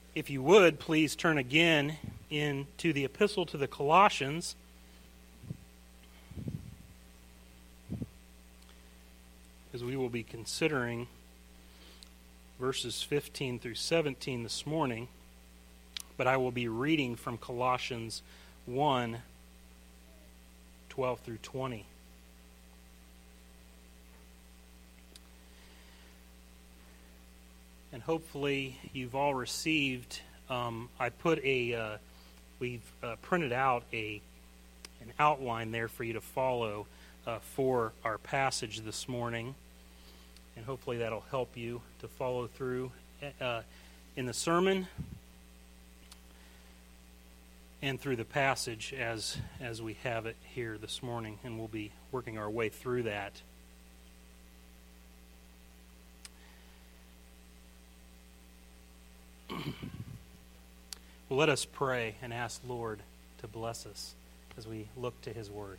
If you would, please turn again into the Epistle to the Colossians. As we will be considering verses 15 through 17 this morning. But I will be reading from Colossians 1, 12 through 20. And hopefully you've all received, we've printed out an outline there for you to follow for our passage this morning. And hopefully that'll help you to follow through in the sermon and through the passage as we have it here this morning. And we'll be working our way through that. Well, let us pray and ask Lord to bless us as we look to His Word.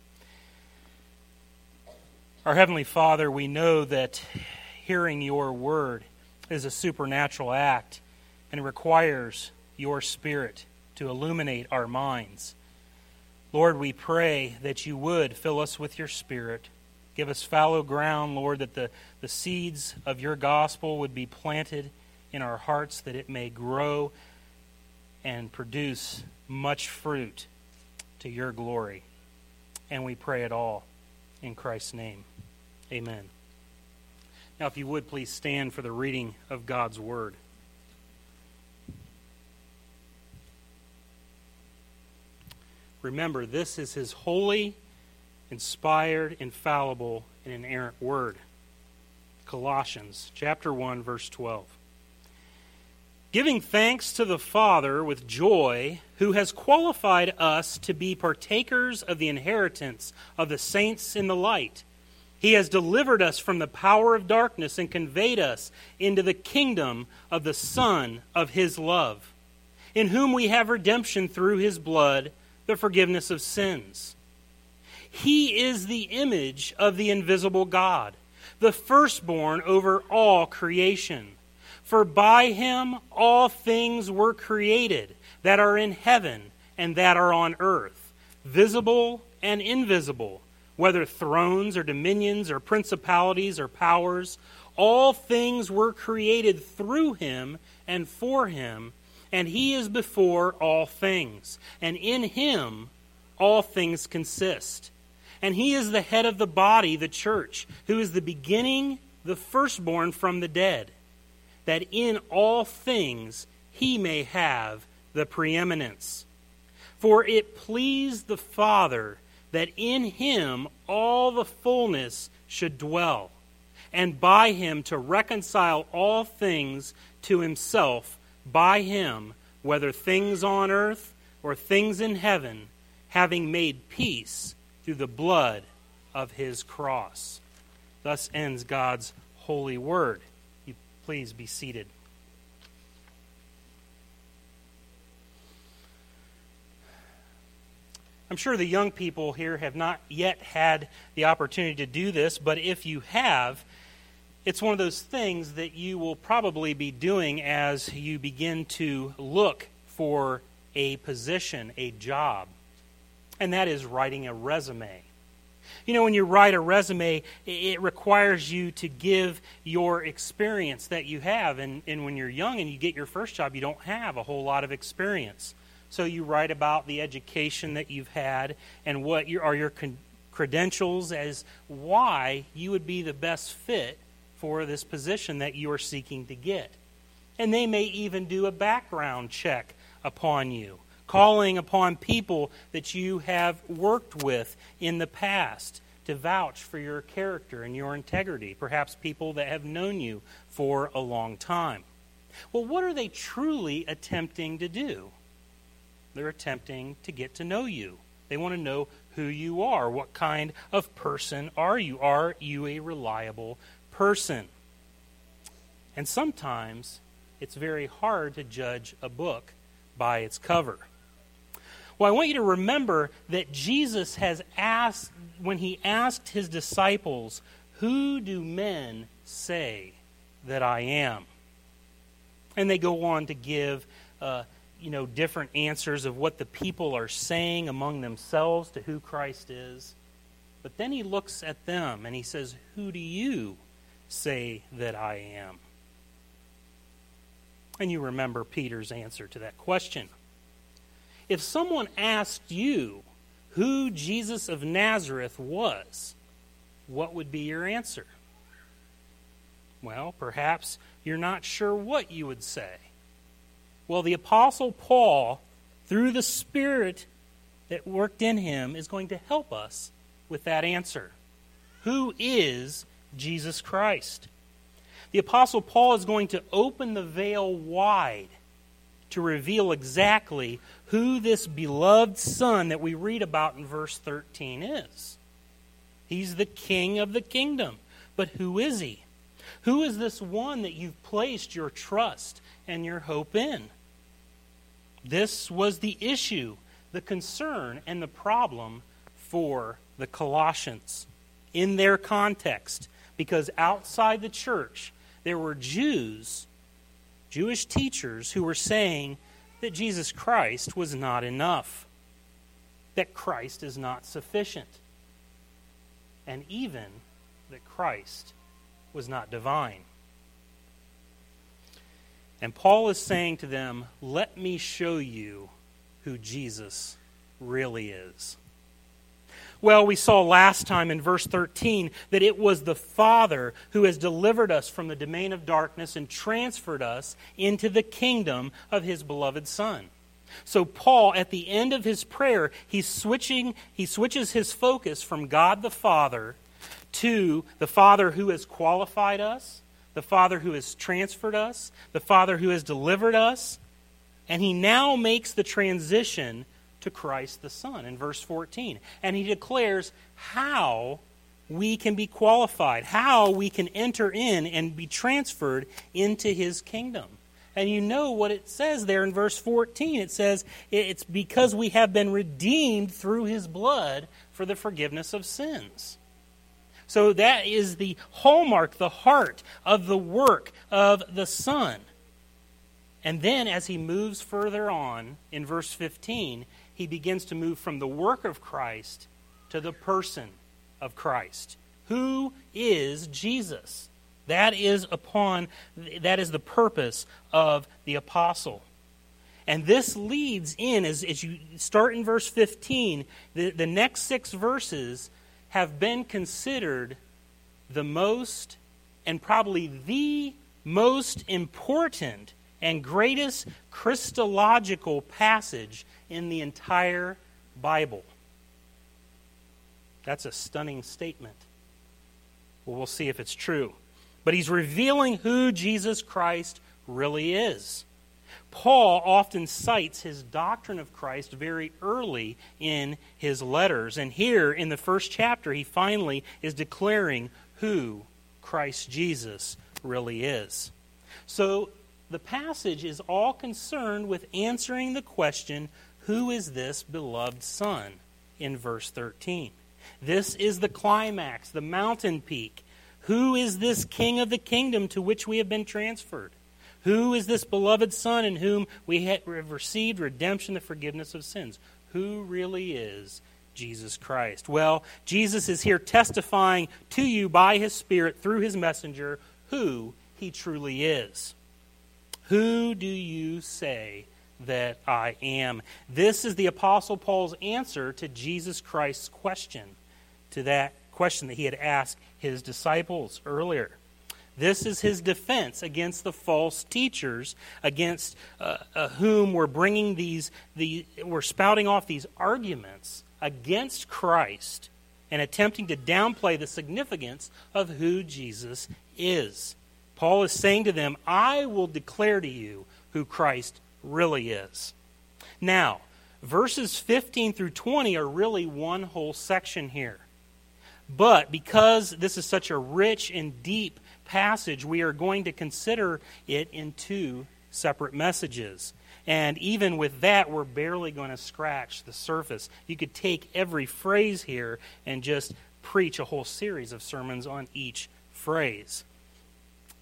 Our Heavenly Father, we know that hearing Your Word is a supernatural act and requires Your Spirit to illuminate our minds. Lord, we pray that You would fill us with Your Spirit. Give us fallow ground, Lord, that the seeds of Your gospel would be planted in our hearts, that it may grow and produce much fruit to Your glory. And we pray it all in Christ's name. Amen. Now, if you would, please stand for the reading of God's Word. Remember, this is His holy, inspired, infallible, and inerrant Word. Colossians chapter 1, verse 12. Giving thanks to the Father with joy, who has qualified us to be partakers of the inheritance of the saints in the light. He has delivered us from the power of darkness and conveyed us into the kingdom of the Son of His love, in whom we have redemption through His blood, the forgiveness of sins. He is the image of the invisible God, the firstborn over all creation. For by Him all things were created that are in heaven and that are on earth, visible and invisible, whether thrones or dominions or principalities or powers. All things were created through Him and for Him, and He is before all things. And in Him all things consist. And He is the head of the body, the church, who is the beginning, the firstborn from the dead, that in all things He may have the preeminence. For it pleased the Father that in Him all the fullness should dwell, and by Him to reconcile all things to Himself, by Him, whether things on earth or things in heaven, having made peace through the blood of His cross. Thus ends God's holy word. Please be seated. I'm sure the young people here have not yet had the opportunity to do this, but if you have, it's one of those things that you will probably be doing as you begin to look for a position, a job, and that is writing a resume. You know, when you write a resume, it requires you to give your experience that you have. And when you're young and you get your first job, you don't have a whole lot of experience. So you write about the education that you've had and what are your credentials as why you would be the best fit for this position that you are seeking to get. And they may even do a background check upon you, calling upon people that you have worked with in the past to vouch for your character and your integrity, perhaps people that have known you for a long time. Well, what are they truly attempting to do? They're attempting to get to know you. They want to know who you are. What kind of person are you? Are you a reliable person? And sometimes it's very hard to judge a book by its cover. Well, I want you to remember that Jesus has asked, when He asked His disciples, "Who do men say that I am?" And they go on to give different answers of what the people are saying among themselves to who Christ is. But then he looks at them and he says, "Who do you say that I am?" And you remember Peter's answer to that question. If someone asked you who Jesus of Nazareth was, what would be your answer? Well, perhaps you're not sure what you would say. Well, the Apostle Paul, through the Spirit that worked in him, is going to help us with that answer. Who is Jesus Christ? The Apostle Paul is going to open the veil wide to reveal exactly who this beloved Son that we read about in verse 13 is. He's the King of the kingdom. But who is he? Who is this one that you've placed your trust and your hope in? This was the issue, the concern, and the problem for the Colossians in their context. Because outside the church, there were Jewish teachers who were saying that Jesus Christ was not enough, that Christ is not sufficient, and even that Christ was not divine. And Paul is saying to them, let me show you who Jesus really is. Well, we saw last time in verse 13 that it was the Father who has delivered us from the domain of darkness and transferred us into the kingdom of His beloved Son. So Paul, at the end of his prayer, he switches his focus from God the Father to the Father who has qualified us, the Father who has transferred us, the Father who has delivered us, and he now makes the transition to Christ the Son in verse 14. And he declares how we can be qualified, how we can enter in and be transferred into His kingdom. And you know what it says there in verse 14. It says, it's because we have been redeemed through His blood for the forgiveness of sins. So that is the hallmark, the heart of the work of the Son. And then as he moves further on in verse 15, he begins to move from the work of Christ to the person of Christ. Who is Jesus? That is the purpose of the apostle. And this leads in, as you start in verse 15, the next 6 verses have been considered the most, and probably the most important and greatest Christological passage in the entire Bible. That's a stunning statement. Well, we'll see if it's true. But he's revealing who Jesus Christ really is. Paul often cites his doctrine of Christ very early in his letters. And here in the first chapter, he finally is declaring who Christ Jesus really is. So the passage is all concerned with answering the question, who is this beloved Son, in verse 13. This is the climax, the mountain peak. Who is this King of the kingdom to which we have been transferred? Who is this beloved Son in whom we have received redemption, the forgiveness of sins? Who really is Jesus Christ? Well, Jesus is here testifying to you by His Spirit through His messenger who He truly is. Who do you say that I am? This is the Apostle Paul's answer to Jesus Christ's question, to that question that he had asked his disciples earlier. This is his defense against the false teachers, against whom we're we're spouting off these arguments against Christ and attempting to downplay the significance of who Jesus is. Paul is saying to them, I will declare to you who Christ really is. Now, verses 15 through 20 are really one whole section here. But because this is such a rich and deep passage, we are going to consider it in 2 separate messages. And even with that, we're barely going to scratch the surface. You could take every phrase here and just preach a whole series of sermons on each phrase.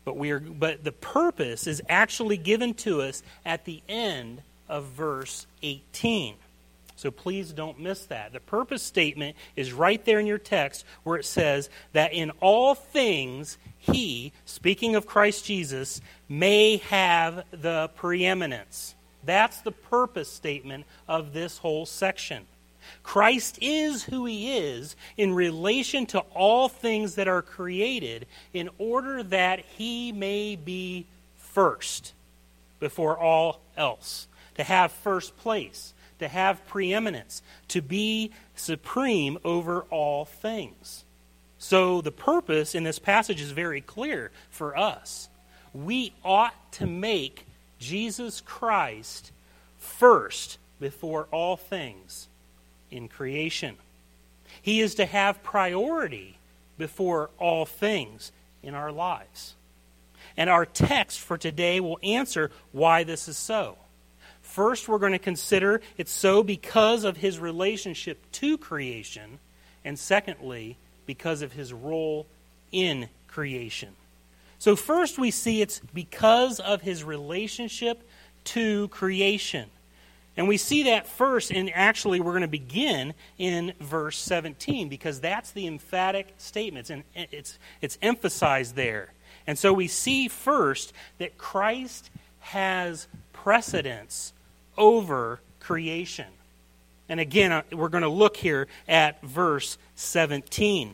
But the purpose is actually given to us at the end of verse 18. So please don't miss that. The purpose statement is right there in your text where it says that in all things he, speaking of Christ Jesus, may have the preeminence. That's the purpose statement of this whole section. Christ is who he is in relation to all things that are created in order that he may be first before all else, to have first place, to have preeminence, to be supreme over all things. So the purpose in this passage is very clear for us. We ought to make Jesus Christ first before all things in creation. He is to have priority before all things in our lives. And our text for today will answer why this is so. First, we're going to consider it's so because of his relationship to creation, and secondly, because of his role in creation. So first we see it's because of his relationship to creation. And we see that first, and actually we're going to begin in verse 17, because that's the emphatic statement, and it's emphasized there. And so we see first that Christ has precedence over creation. And again, we're going to look here at verse 17.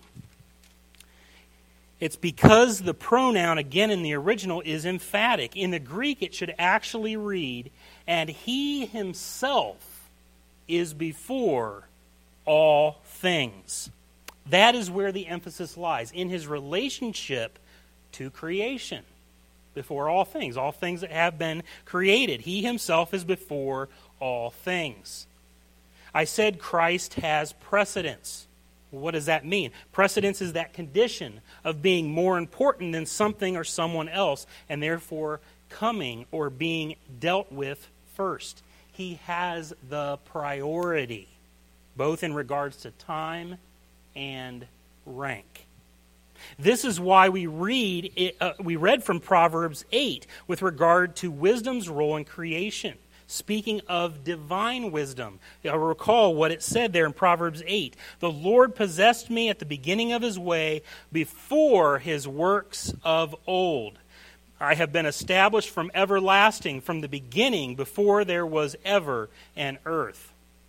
It's because the pronoun, again in the original, is emphatic. In the Greek, it should actually read, and he himself is before all things. That is where the emphasis lies, in his relationship to creation. Before all things that have been created. He himself is before all things. I said Christ has precedence. What does that mean? Precedence is that condition of being more important than something or someone else, and therefore coming or being dealt with first. He has the priority, both in regards to time and rank. This is why we read from Proverbs 8 with regard to wisdom's role in creation. Speaking of divine wisdom, you'll recall what it said there in Proverbs 8. The Lord possessed me at the beginning of his way before his works of old. I have been established from everlasting, from the beginning, before there was ever an earth.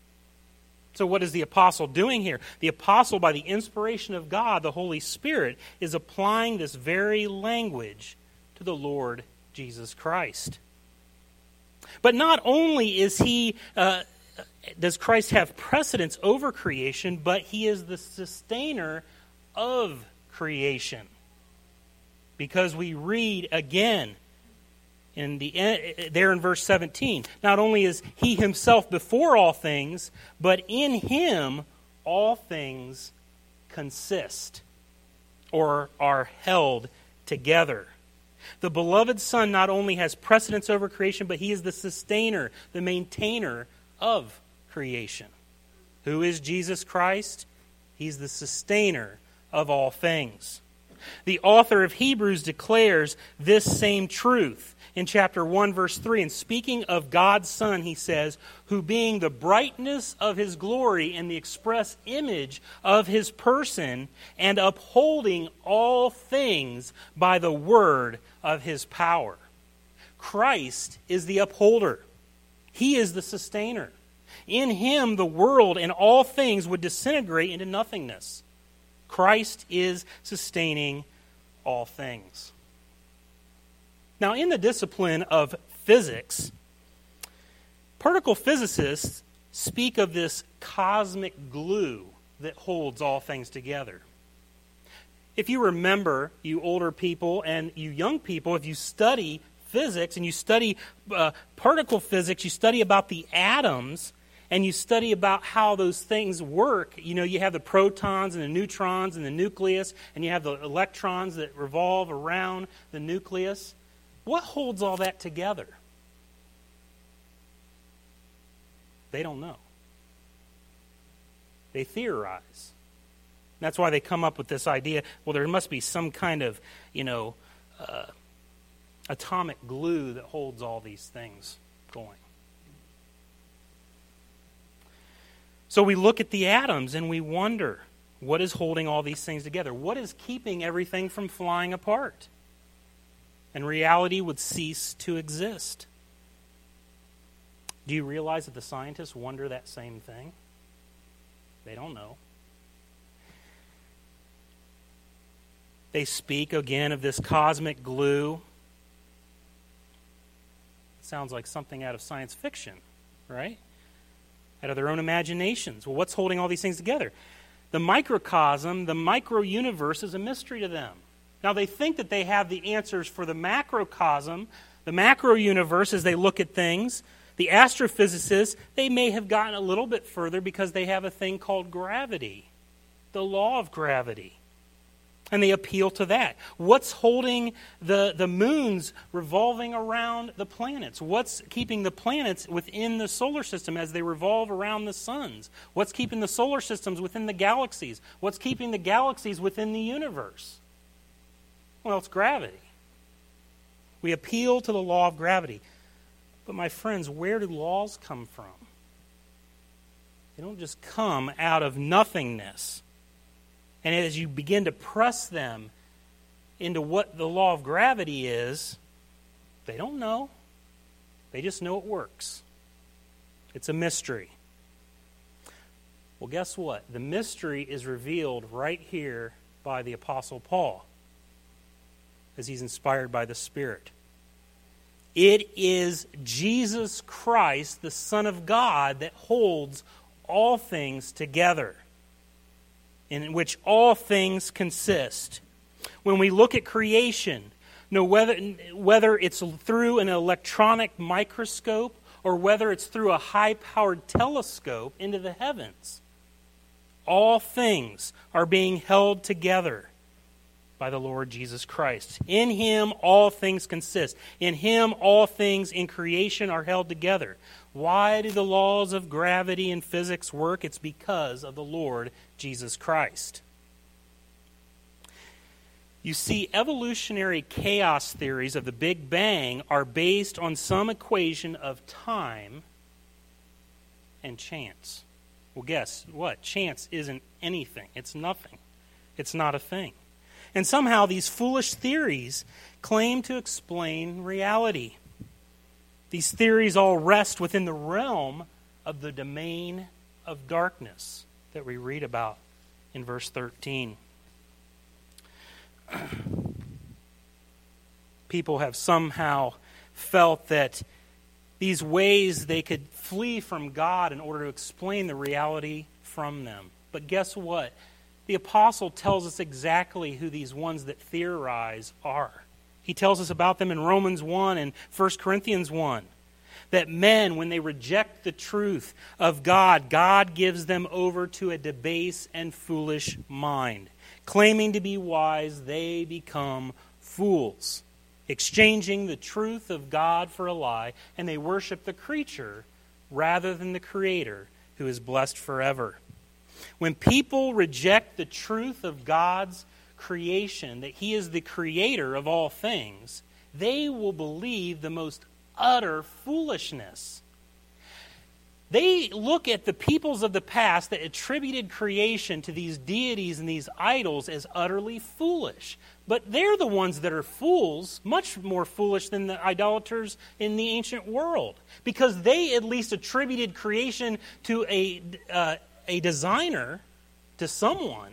So what is the apostle doing here? The apostle, by the inspiration of God, the Holy Spirit, is applying this very language to the Lord Jesus Christ. But not only does Christ have precedence over creation, but he is the sustainer of creation. Because we read again there in verse 17, not only is he himself before all things, but in him all things consist or are held together. The beloved Son not only has precedence over creation, but he is the sustainer, the maintainer of creation. Who is Jesus Christ? He's the sustainer of all things. The author of Hebrews declares this same truth in chapter 1, verse 3. And speaking of God's Son, he says, who being the brightness of his glory and the express image of his person, and upholding all things by the word of his power. Christ is the upholder. He is the sustainer. In him, the world and all things would disintegrate into nothingness. Christ is sustaining all things. Now, in the discipline of physics, particle physicists speak of this cosmic glue that holds all things together. If you remember, you older people and you young people, if you study physics and you study particle physics, you study about the atoms, and you study about how those things work. You know, you have the protons and the neutrons and the nucleus, and you have the electrons that revolve around the nucleus. What holds all that together? They don't know. They theorize. That's why they come up with this idea, well, there must be some kind of, atomic glue that holds all these things going. So we look at the atoms and we wonder, what is holding all these things together? What is keeping everything from flying apart? And reality would cease to exist. Do you realize that the scientists wonder that same thing? They don't know. They speak again of this cosmic glue. It sounds like something out of science fiction, right? Out of their own imaginations. Well, what's holding all these things together? The microcosm, the micro-universe is a mystery to them. Now, they think that they have the answers for the macrocosm, the macro-universe as they look at things. The astrophysicists, they may have gotten a little bit further because they have a thing called gravity, the law of gravity. And they appeal to that. What's holding the moons revolving around the planets? What's keeping the planets within the solar system as they revolve around the suns? What's keeping the solar systems within the galaxies? What's keeping the galaxies within the universe? Well, it's gravity. We appeal to the law of gravity. But my friends, where do laws come from? They don't just come out of nothingness. And as you begin to press them into what the law of gravity is, they don't know. They just know it works. It's a mystery. Well, guess what? The mystery is revealed right here by the Apostle Paul, as he's inspired by the Spirit. It is Jesus Christ, the Son of God, that holds all things together, in which all things consist. When we look at creation, whether it's through an electronic microscope or whether it's through a high-powered telescope into the heavens, all things are being held together by the Lord Jesus Christ. In Him all things consist. In Him all things in creation are held together. Why do the laws of gravity and physics work? It's because of the Lord Jesus Christ. You see, evolutionary chaos theories of the Big Bang are based on some equation of time and chance. Well, guess what? Chance isn't anything. It's nothing. It's not a thing. And somehow these foolish theories claim to explain reality. These theories all rest within the realm of the domain of darkness that we read about in verse 13. People have somehow felt that these ways they could flee from God in order to explain the reality from them. But guess what? The apostle tells us exactly who these ones that theorize are. He tells us about them in Romans 1 and 1 Corinthians 1. That men, when they reject the truth of God, God gives them over to a debased and foolish mind. Claiming to be wise, they become fools, exchanging the truth of God for a lie, and they worship the creature rather than the Creator, who is blessed forever. When people reject the truth of God's creation, that He is the Creator of all things, they will believe the most utter foolishness. They look at the peoples of the past that attributed creation to these deities and these idols as utterly foolish. But they're the ones that are fools, much more foolish than the idolaters in the ancient world, because they at least attributed creation to a designer, to someone.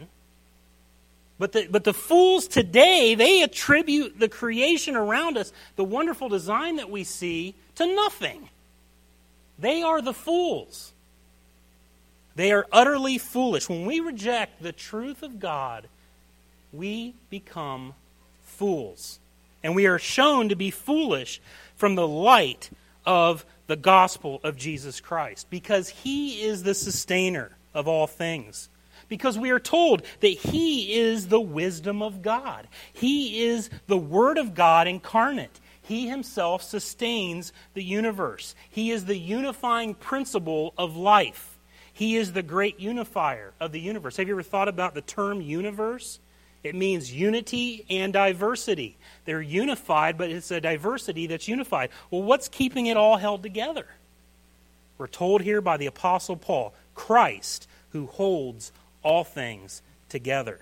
But the fools today, they attribute the creation around us, the wonderful design that we see, to nothing. They are the fools. They are utterly foolish. When we reject the truth of God, we become fools. And we are shown to be foolish from the light of the gospel of Jesus Christ, because He is the sustainer of all things. Because we are told that He is the wisdom of God. He is the Word of God incarnate. He Himself sustains the universe. He is the unifying principle of life. He is the great unifier of the universe. Have you ever thought about the term universe? It means unity and diversity. They're unified, but it's a diversity that's unified. Well, what's keeping it all held together? We're told here by the Apostle Paul, Christ, who holds all things together.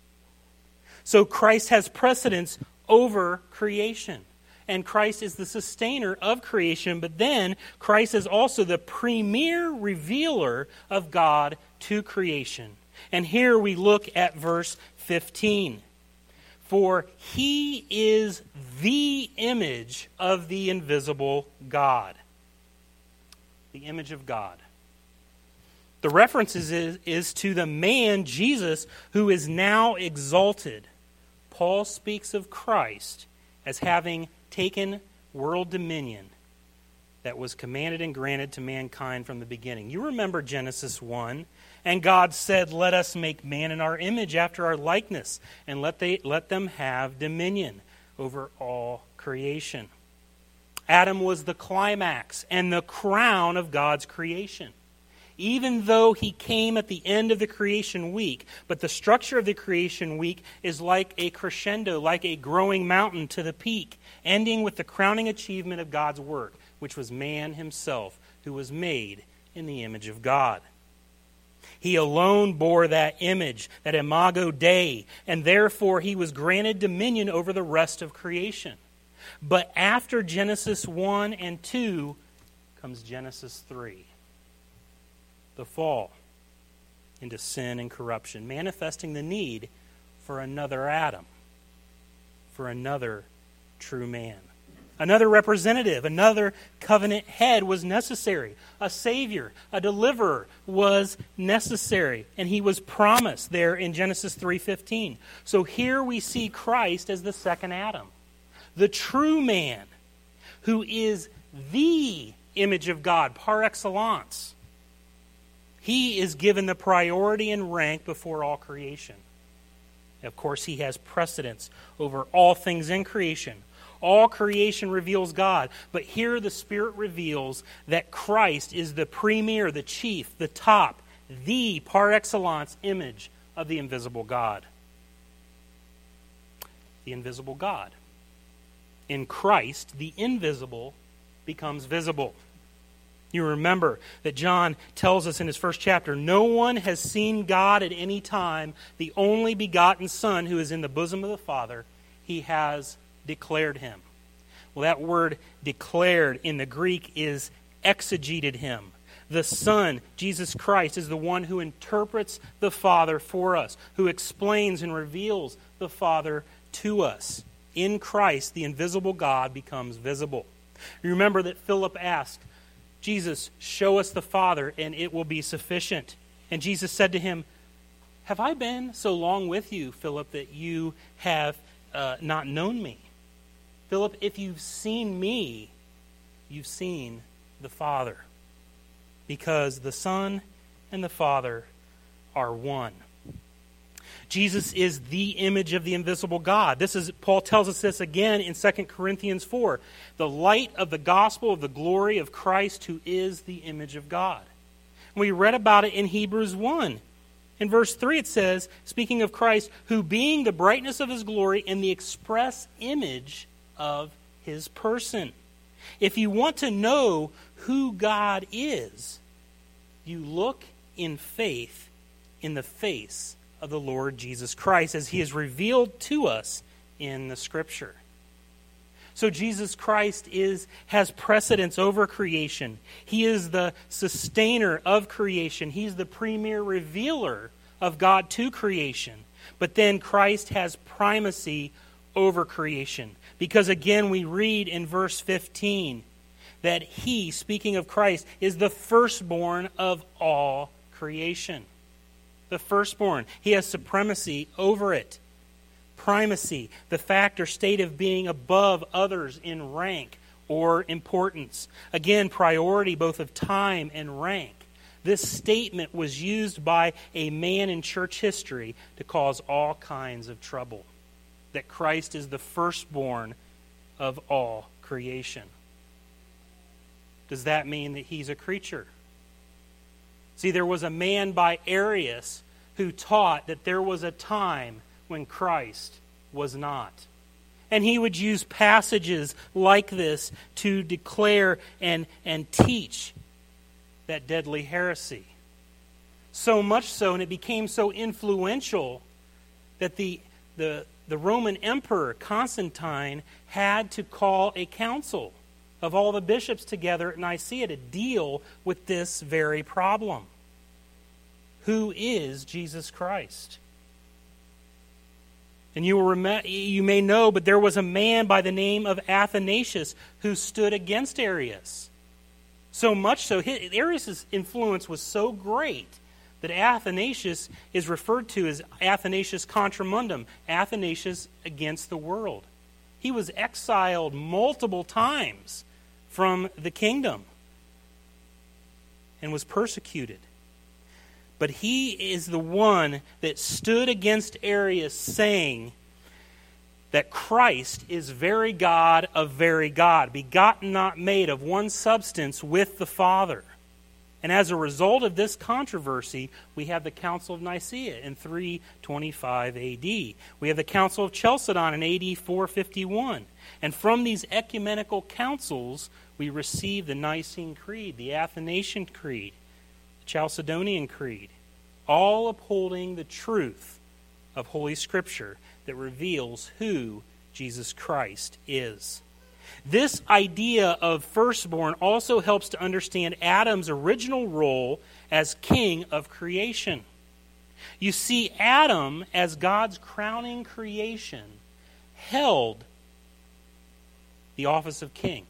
So Christ has precedence over creation. And Christ is the sustainer of creation, but then Christ is also the premier revealer of God to creation. And here we look at verse 15. For he is the image of the invisible God. The image of God. The reference is to the man, Jesus, who is now exalted. Paul speaks of Christ as having taken world dominion that was commanded and granted to mankind from the beginning. You remember Genesis 1, and God said, "Let us make man in our image after our likeness, and let them have dominion over all creation." Adam was the climax and the crown of God's creation. Even though he came at the end of the creation week, but the structure of the creation week is like a crescendo, like a growing mountain to the peak, ending with the crowning achievement of God's work, which was man himself, who was made in the image of God. He alone bore that image, that imago Dei, and therefore he was granted dominion over the rest of creation. But after Genesis 1 and 2 comes Genesis 3. The fall into sin and corruption, manifesting the need for another Adam, for another true man. Another representative, another covenant head was necessary. A Savior, a deliverer was necessary. And he was promised there in Genesis 3:15. So here we see Christ as the second Adam, the true man, who is the image of God par excellence. He is given the priority and rank before all creation. Of course, he has precedence over all things in creation. All creation reveals God, but here the Spirit reveals that Christ is the premier, the chief, the top, the par excellence image of the invisible God. The invisible God. In Christ, the invisible becomes visible. You remember that John tells us in his first chapter, no one has seen God at any time. The only begotten Son who is in the bosom of the Father, he has declared him. Well, that word declared in the Greek is exegeted him. The Son, Jesus Christ, is the one who interprets the Father for us, who explains and reveals the Father to us. In Christ, the invisible God becomes visible. You remember that Philip asked, Jesus, show us the Father, and it will be sufficient. And Jesus said to him, have I been so long with you, Philip, that you have not known me? Philip, if you've seen me, you've seen the Father. Because the Son and the Father are one. Jesus is the image of the invisible God. Paul tells us this again in 2 Corinthians 4. The light of the gospel of the glory of Christ, who is the image of God. We read about it in Hebrews 1. In verse 3 it says, speaking of Christ, who being the brightness of his glory and the express image of his person. If you want to know who God is, you look in faith in the face of the Lord Jesus Christ as he is revealed to us in the Scripture. So Jesus Christ has precedence over creation. He is the sustainer of creation. He's the premier revealer of God to creation. But then Christ has primacy over creation. Because again we read in verse 15 that he, speaking of Christ, is the firstborn of all creation. The firstborn. He has supremacy over it. Primacy, the fact or state of being above others in rank or importance. Again, priority both of time and rank. This statement was used by a man in church history to cause all kinds of trouble. That Christ is the firstborn of all creation. Does that mean that he's a creature? See, there was a man by Arius who taught that there was a time when Christ was not. And he would use passages like this to declare and teach that deadly heresy. So much so, and it became so influential, that the Roman Emperor Constantine had to call a council of all the bishops together at Nicaea to deal with this very problem. Who is Jesus Christ? And you may know, but there was a man by the name of Athanasius who stood against Arius. So much so, Arius' influence was so great that Athanasius is referred to as Athanasius Contra Mundum, Athanasius against the world. He was exiled multiple times from the kingdom and was persecuted. But he is the one that stood against Arius, saying that Christ is very God of very God, begotten, not made, of one substance with the Father. And as a result of this controversy, we have the Council of Nicaea in 325 A.D. We have the Council of Chalcedon in A.D. 451. And from these ecumenical councils, we receive the Nicene Creed, the Athanasian Creed, the Chalcedonian Creed, all upholding the truth of Holy Scripture that reveals who Jesus Christ is. This idea of firstborn also helps to understand Adam's original role as king of creation. You see, Adam, as God's crowning creation, held the office of king.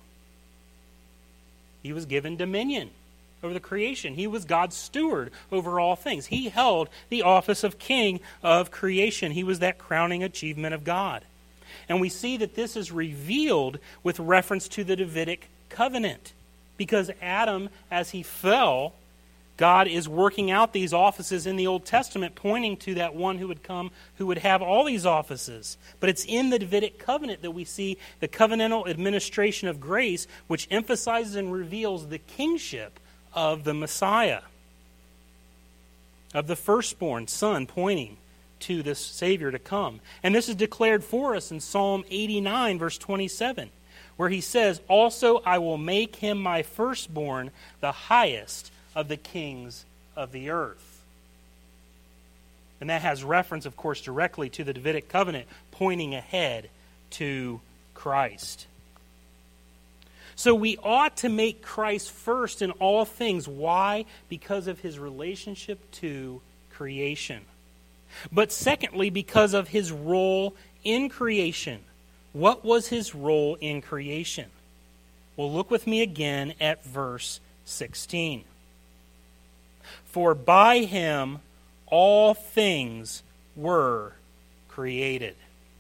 He was given dominion over the creation. He was God's steward over all things. He held the office of king of creation. He was that crowning achievement of God. And we see that this is revealed with reference to the Davidic covenant. Because Adam, as he fell, God is working out these offices in the Old Testament, pointing to that one who would come, who would have all these offices. But it's in the Davidic covenant that we see the covenantal administration of grace, which emphasizes and reveals the kingship of the Messiah, of the firstborn son, pointing to this Savior to come. And this is declared for us in Psalm 89, verse 27, where he says, "Also I will make him my firstborn, the highest of the kings of the earth." And that has reference, of course, directly to the Davidic covenant, pointing ahead to Christ. So we ought to make Christ first in all things. Why? Because of his relationship to creation. But secondly, because of his role in creation. What was his role in creation? Well, look with me again at verse 16. "For by him all things were created."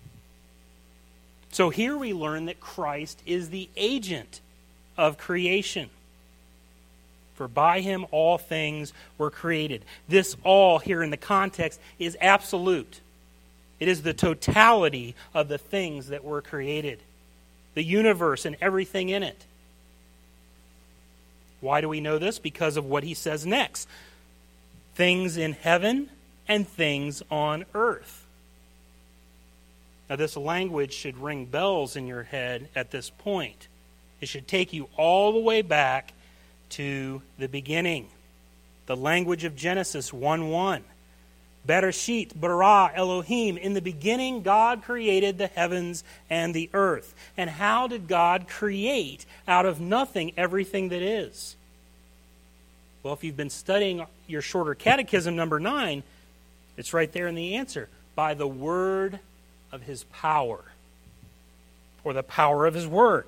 So here we learn that Christ is the agent of creation. For by him all things were created. This all here in the context is absolute. It is the totality of the things that were created. The universe and everything in it. Why do we know this? Because of what he says next. Things in heaven and things on earth. Now this language should ring bells in your head at this point. It should take you all the way back to the beginning. The language of Genesis 1:1. Bereshit, bara, Elohim. In the beginning, God created the heavens and the earth. And how did God create out of nothing everything that is? Well, if you've been studying your shorter catechism, number 9, it's right there in the answer. By the word of his power. Or the power of his word.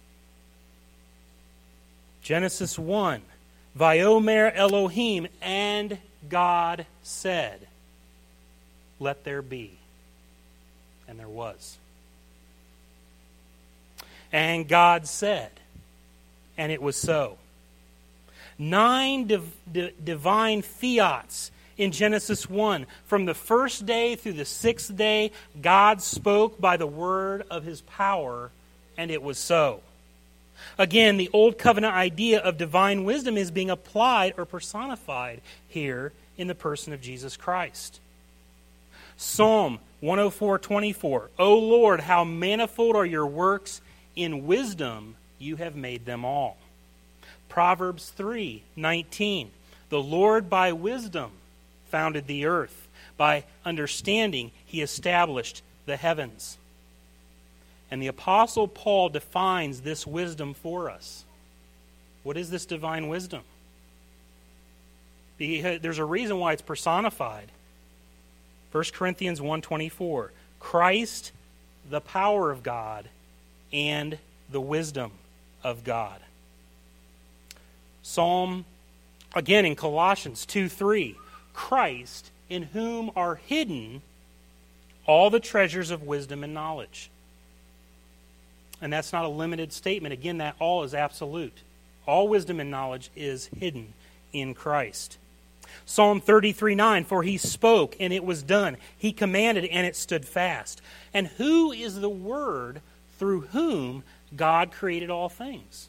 Genesis 1, Vayomer Elohim, and God said, "Let there be." And there was. And God said, and it was so. 9 divine fiats in Genesis 1. From the first day through the 6th day, God spoke by the word of his power, and it was so. Again, the Old Covenant idea of divine wisdom is being applied or personified here in the person of Jesus Christ. Psalm 104:24. O Lord, how manifold are your works, in wisdom you have made them all. Proverbs 3:19. The Lord by wisdom founded the earth. By understanding he established the heavens. And the Apostle Paul defines this wisdom for us. What is this divine wisdom? There's a reason why it's personified. 1 Corinthians 1:24. Christ, the power of God, and the wisdom of God. Again in Colossians 2:3. Christ, in whom are hidden all the treasures of wisdom and knowledge. And that's not a limited statement. Again, that all is absolute. All wisdom and knowledge is hidden in Christ. Psalm 33:9, for he spoke and it was done. He commanded and it stood fast. And who is the Word through whom God created all things?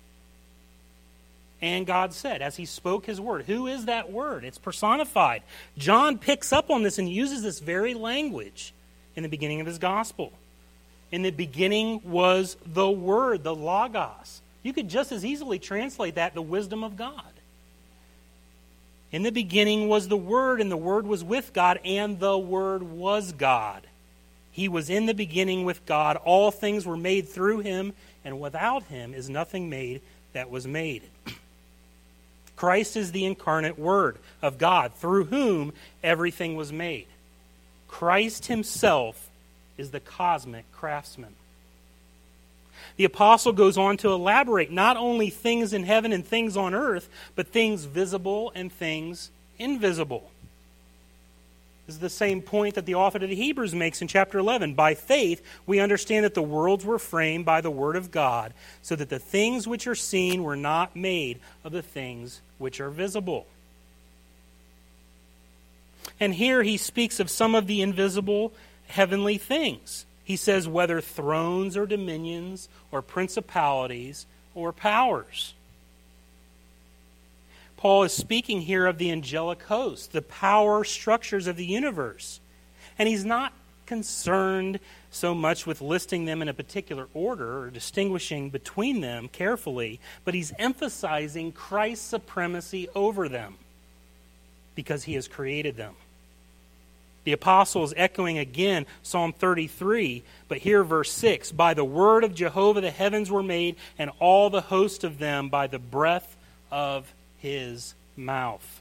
And God said, as he spoke his word. Who is that word? It's personified. John picks up on this and uses this very language in the beginning of his gospel. In the beginning was the Word, the Logos. You could just as easily translate that the wisdom of God. In the beginning was the Word, and the Word was with God, and the Word was God. He was in the beginning with God. All things were made through him, and without him is nothing made that was made. Christ is the incarnate Word of God, through whom everything was made. Christ himself is the cosmic craftsman. The apostle goes on to elaborate not only things in heaven and things on earth, but things visible and things invisible. This is the same point that the author of the Hebrews makes in chapter 11. By faith, we understand that the worlds were framed by the word of God, so that the things which are seen were not made of the things which are visible. And here he speaks of some of the invisible heavenly things. He says whether thrones or dominions or principalities or powers. Paul is speaking here of the angelic host, the power structures of the universe. And he's not concerned so much with listing them in a particular order or distinguishing between them carefully, but he's emphasizing Christ's supremacy over them because he has created them. The apostle is echoing again Psalm 33, but here verse 6, by the word of Jehovah the heavens were made, and all the host of them by the breath of his mouth.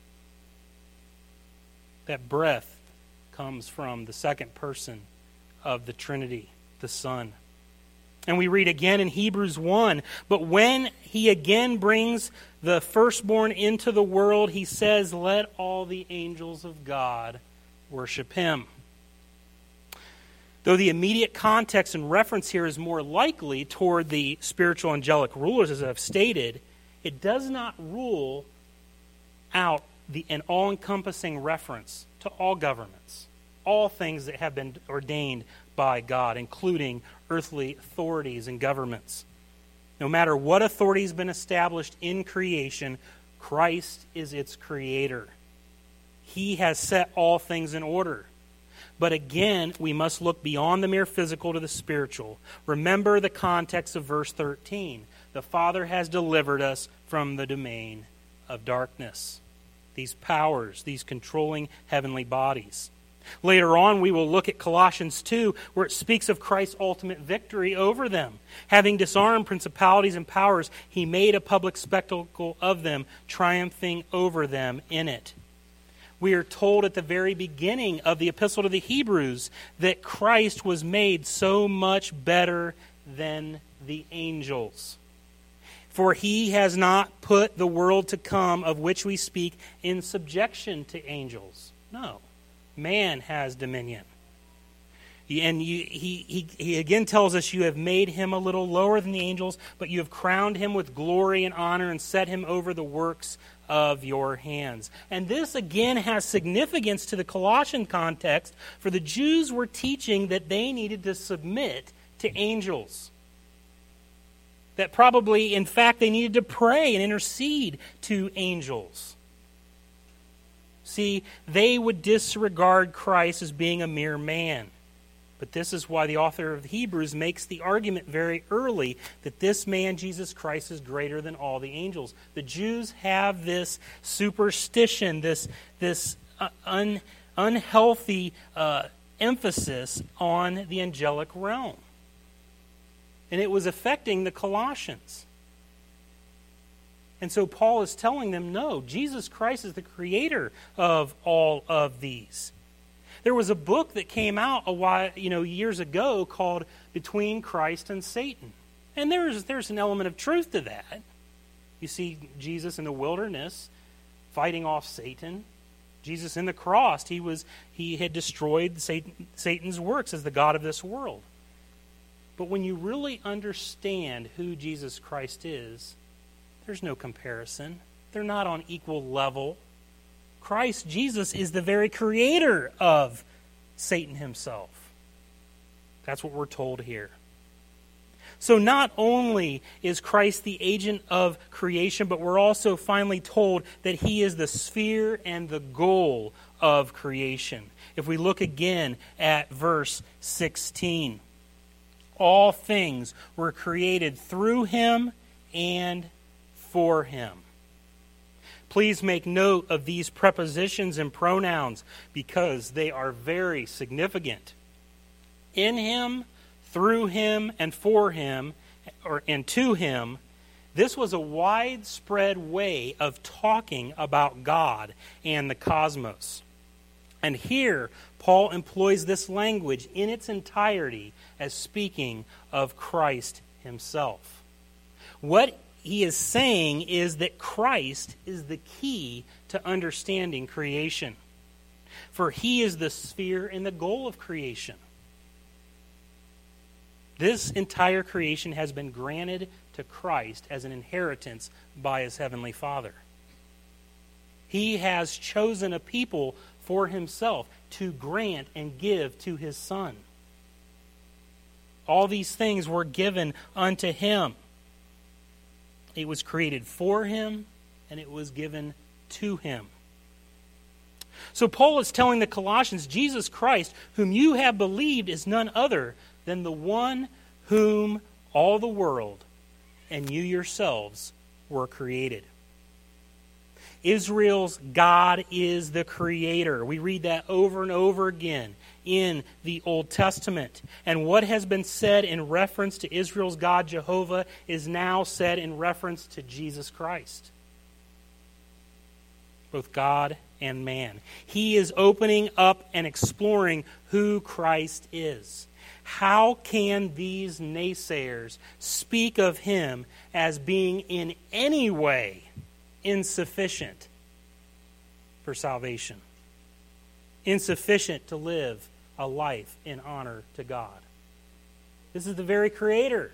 That breath comes from the second person of the Trinity, the Son. And we read again in Hebrews 1, but when he again brings the firstborn into the world, he says, let all the angels of God worship him. Though the immediate context and reference here is more likely toward the spiritual angelic rulers, as I've stated, it does not rule out an all-encompassing reference to all governments, all things that have been ordained by God, including earthly authorities and governments. No matter what authority has been established in creation, Christ is its creator. He has set all things in order. But again, we must look beyond the mere physical to the spiritual. Remember the context of verse 13. The Father has delivered us from the domain of darkness. These powers, these controlling heavenly bodies. Later on, we will look at Colossians 2, where it speaks of Christ's ultimate victory over them. Having disarmed principalities and powers, he made a public spectacle of them, triumphing over them in it. We are told at the very beginning of the epistle to the Hebrews that Christ was made so much better than the angels. For he has not put the world to come of which we speak in subjection to angels. No, man has dominion. And he again tells us, you have made him a little lower than the angels, but you have crowned him with glory and honor and set him over the works of your hands. And this again has significance to the Colossian context, for the Jews were teaching that they needed to submit to angels. That probably, in fact, they needed to pray and intercede to angels. See, they would disregard Christ as being a mere man. But this is why the author of Hebrews makes the argument very early that this man, Jesus Christ, is greater than all the angels. The Jews have this superstition, this unhealthy emphasis on the angelic realm. And it was affecting the Colossians. And so Paul is telling them, no, Jesus Christ is the creator of all of these. There was a book that came out years ago called Between Christ and Satan. And there's an element of truth to that. You see Jesus in the wilderness fighting off Satan. Jesus in the cross, he had destroyed Satan's works as the god of this world. But when you really understand who Jesus Christ is, there's no comparison. They're not on equal level. Christ Jesus is the very creator of Satan himself. That's what we're told here. So not only is Christ the agent of creation, but we're also finally told that he is the sphere and the goal of creation. If we look again at verse 16, all things were created through him and for him. Please make note of these prepositions and pronouns because they are very significant. In him, through him, and for him, and to him, this was a widespread way of talking about God and the cosmos. And here, Paul employs this language in its entirety as speaking of Christ himself. What he is saying is that Christ is the key to understanding creation. For he is the sphere and the goal of creation. This entire creation has been granted to Christ as an inheritance by his heavenly Father. He has chosen a people for himself to grant and give to his Son. All these things were given unto him. It was created for him, and it was given to him. So Paul is telling the Colossians, Jesus Christ, whom you have believed, is none other than the one whom all the world and you yourselves were created. Israel's God is the creator. We read that over and over again in the Old Testament. And what has been said in reference to Israel's God, Jehovah, is now said in reference to Jesus Christ. Both God and man. He is opening up and exploring who Christ is. How can these naysayers speak of him as being in any way insufficient for salvation? Insufficient to live a life in honor to God. This is the very creator.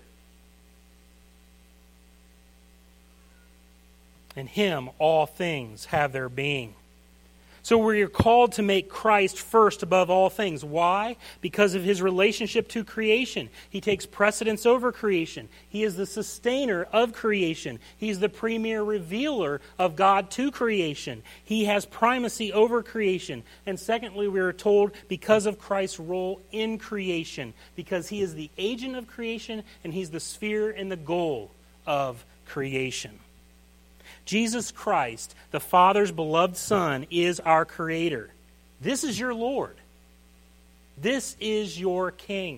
In him all things have their being. So we are called to make Christ first above all things. Why? Because of his relationship to creation. He takes precedence over creation. He is the sustainer of creation. He's the premier revealer of God to creation. He has primacy over creation. And secondly, we are told because of Christ's role in creation. Because he is the agent of creation and he's the sphere and the goal of creation. Jesus Christ, the Father's beloved Son, is our Creator. This is your Lord. This is your King.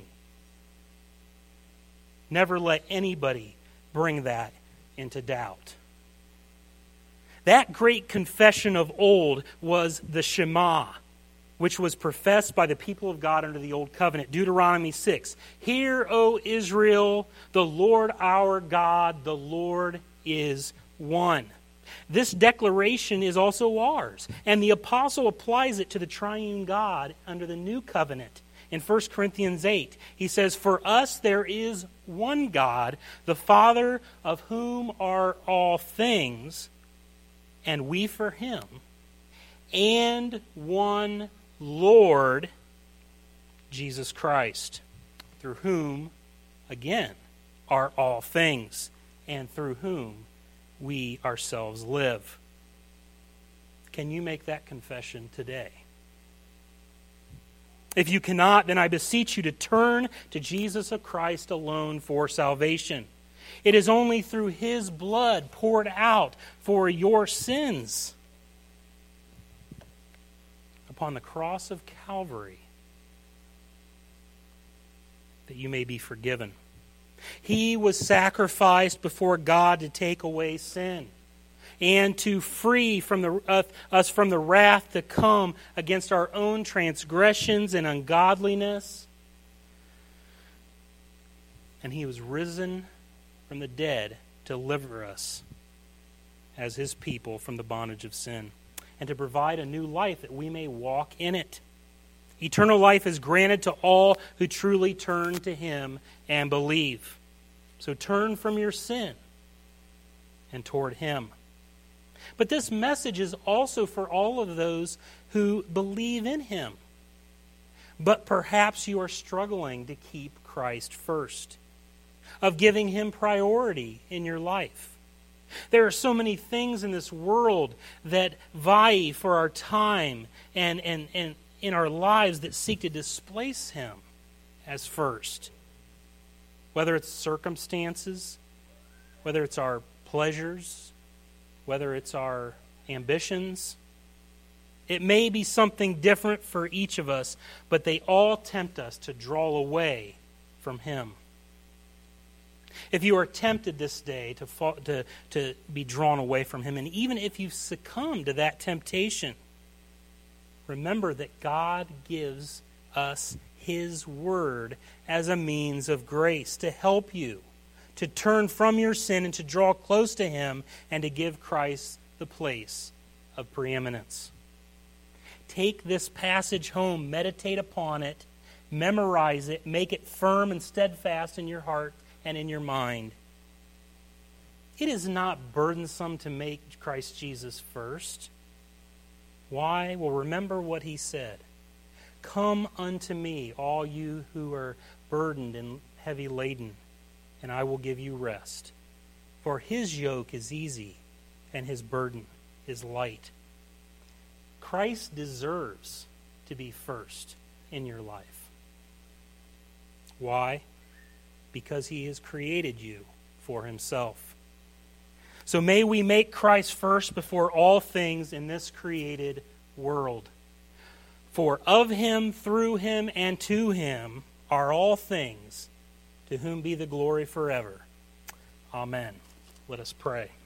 Never let anybody bring that into doubt. That great confession of old was the Shema, which was professed by the people of God under the Old Covenant. Deuteronomy 6. Hear, O Israel, the Lord our God, the Lord is one. This declaration is also ours, and the apostle applies it to the triune God under the new covenant. In 1 Corinthians 8, he says, "For us there is one God, the Father, of whom are all things, and we for him, and one Lord, Jesus Christ, through whom, again, are all things, and through whom we ourselves live." Can you make that confession today? If you cannot, then I beseech you to turn to Jesus Christ alone for salvation. It is only through His blood poured out for your sins upon the cross of Calvary that you may be forgiven. He was sacrificed before God to take away sin and to free from us from the wrath to come against our own transgressions and ungodliness. And He was risen from the dead to deliver us as His people from the bondage of sin and to provide a new life that we may walk in it. Eternal life is granted to all who truly turn to Him and believe. So turn from your sin and toward Him. But this message is also for all of those who believe in Him. But perhaps you are struggling to keep Christ first, of giving Him priority in your life. There are so many things in this world that vie for our time and in our lives that seek to displace Him as first. Whether it's circumstances, whether it's our pleasures, whether it's our ambitions. It may be something different for each of us, but they all tempt us to draw away from Him. If you are tempted this day to be drawn away from Him, and even if you've succumbed to that temptation, remember that God gives us His Word as a means of grace to help you to turn from your sin and to draw close to Him and to give Christ the place of preeminence. Take this passage home, meditate upon it, memorize it, make it firm and steadfast in your heart and in your mind. It is not burdensome to make Christ Jesus first. Why? Well, remember what He said. Come unto me, all you who are burdened and heavy laden, and I will give you rest. For His yoke is easy, and His burden is light. Christ deserves to be first in your life. Why? Because He has created you for Himself. So may we make Christ first before all things in this created world. For of Him, through Him, and to Him are all things, to whom be the glory forever. Amen. Let us pray.